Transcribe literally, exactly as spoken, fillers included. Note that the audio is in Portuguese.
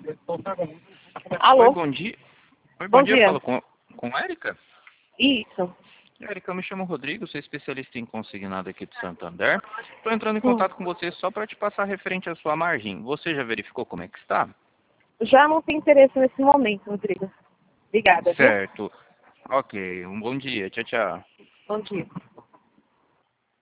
Oi, Alô? bom dia. Oi, bom Bom dia. dia. Falo com, com a Érica. Isso. Érica, eu me chamo Rodrigo, sou especialista em consignado aqui do Santander. Estou entrando em Hum. contato com você só para te passar referente à sua margem. Você já verificou como é que está? Já não tem interesse nesse momento, Rodrigo. Obrigada, viu? Certo. Ok, um bom dia. Tchau, tchau. Bom dia.